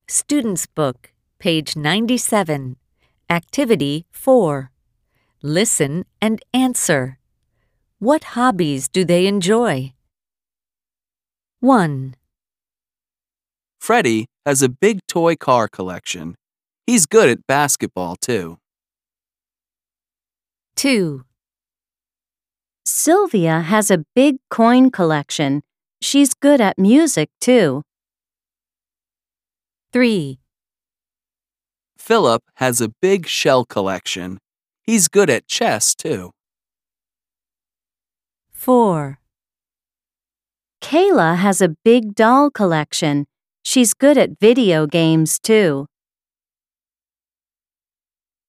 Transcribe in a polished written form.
Student's Book, page 97. Activity 4. Listen and answer. What hobbies do they enjoy? 1, Freddie has a big toy car collection. He's good at basketball, too. 2, Sylvia has a big coin collection. She's good at music, too. 3, Philip has a big shell collection. He's good at chess, too. 4, Kayla has a big doll collection. She's good at video games, too.